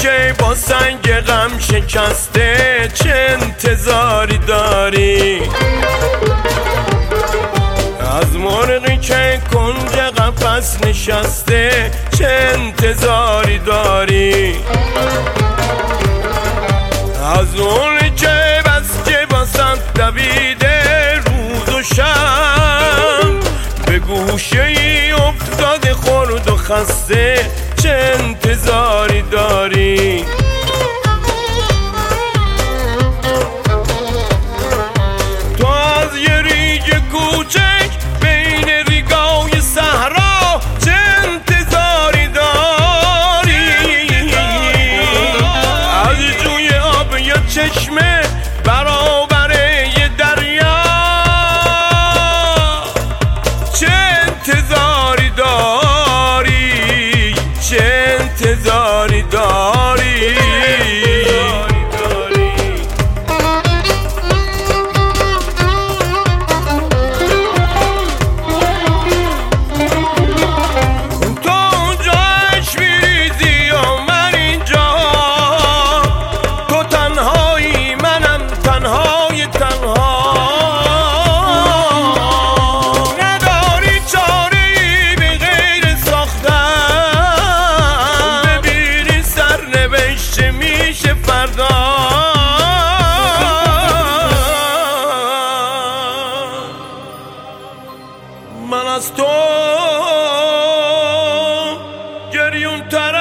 که با سنگ غم شکسته چه انتظاری داری؟ از مرغی که کنج قفس نشسته چه انتظاری داری؟ از اون که بس که باسد دویده روز و شب به گوشه ای افتاده خورد و خسته چه انتظاری داری؟ تو از یه ریگ کوچک بین ریگای صحرا چه انتظاری داری؟ از جوی آب یا چشمه برابر یه دریا چه انتظاری داری؟ چه انتظاری داری؟ من از تو گریون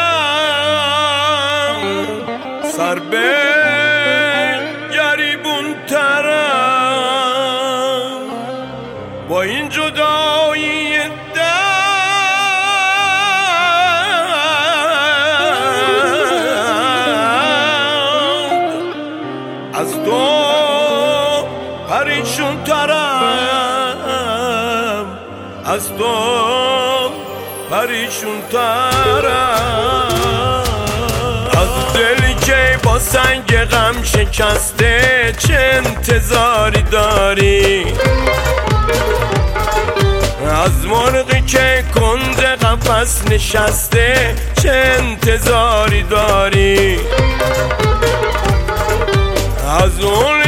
ترم، سر به گریبون ترم، با این جدایی از تو پریشون ترم، از تو پریشون ترم. از دلی که با سنگ غم شکسته چه انتظاری داری؟ از مرغی که کنج قفس نشسته چه انتظاری داری؟ از اون